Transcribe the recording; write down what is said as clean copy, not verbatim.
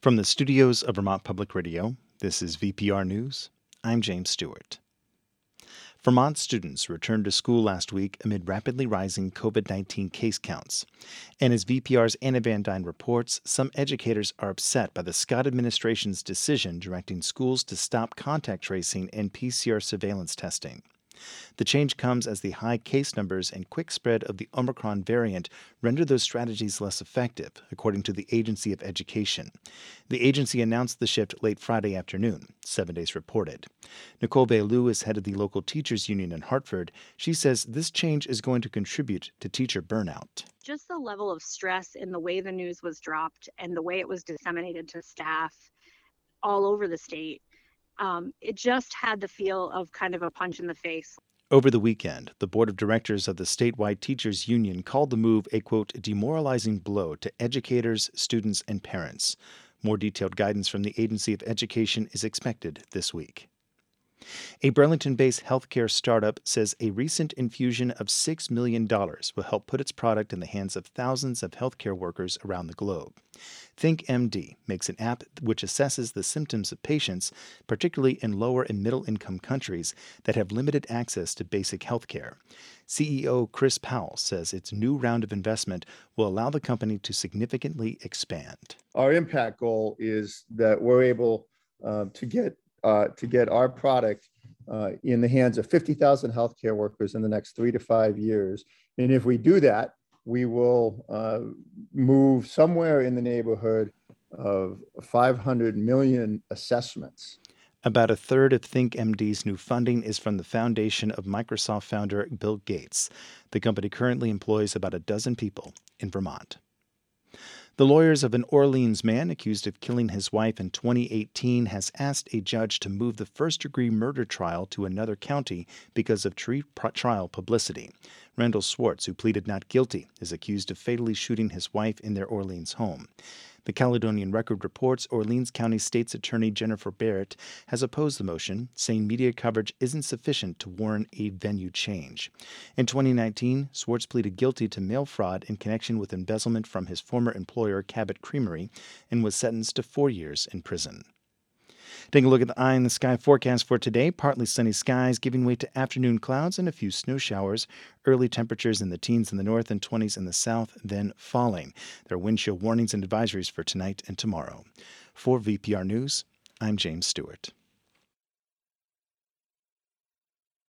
From the studios of Vermont Public Radio, this is VPR News. I'm James Stewart. Vermont students returned to school last week amid rapidly rising COVID-19 case counts. And as VPR's Anna Van Dyne reports, some educators are upset by the Scott administration's decision directing schools to stop contact tracing and PCR surveillance testing. The change comes as the high case numbers and quick spread of the Omicron variant render those strategies less effective, according to the Agency of Education. The agency announced the shift late Friday afternoon, 7 Days reported. Nicole Bailu is head of the local teachers union in Hartford. She says this change is going to contribute to teacher burnout. Just the level of stress in the way the news was dropped and the way it was disseminated to staff all over the state. It just had the feel of kind of a punch in the face. Over the weekend, the board of directors of the statewide teachers union called the move a, quote, demoralizing blow to educators, students, and parents. More detailed guidance from the Agency of Education is expected this week. A Burlington-based healthcare startup says a recent infusion of $6 million will help put its product in the hands of thousands of healthcare workers around the globe. ThinkMD makes an app which assesses the symptoms of patients, particularly in lower and middle-income countries that have limited access to basic healthcare. CEO Chris Powell says its new round of investment will allow the company to significantly expand. Our impact goal is that we're able to get our product in the hands of 50,000 healthcare workers in the next 3 to 5 years. And if we do that, we will move somewhere in the neighborhood of 500 million assessments. About a third of ThinkMD's new funding is from the foundation of Microsoft founder Bill Gates. The company currently employs about a dozen people in Vermont. The lawyers of an Orleans man accused of killing his wife in 2018 has asked a judge to move the first-degree murder trial to another county because of trial publicity. Randall Swartz, who pleaded not guilty, is accused of fatally shooting his wife in their Orleans home. The Caledonian Record reports Orleans County State's Attorney Jennifer Barrett has opposed the motion, saying media coverage isn't sufficient to warrant a venue change. In 2019, Swartz pleaded guilty to mail fraud in connection with embezzlement from his former employer, Cabot Creamery, and was sentenced to 4 years in prison. Taking a look at the eye in the sky forecast for today. Partly sunny skies giving way to afternoon clouds and a few snow showers. Early temperatures in the teens in the north and 20s in the south, then falling. There are wind chill warnings and advisories for tonight and tomorrow. For VPR News, I'm James Stewart.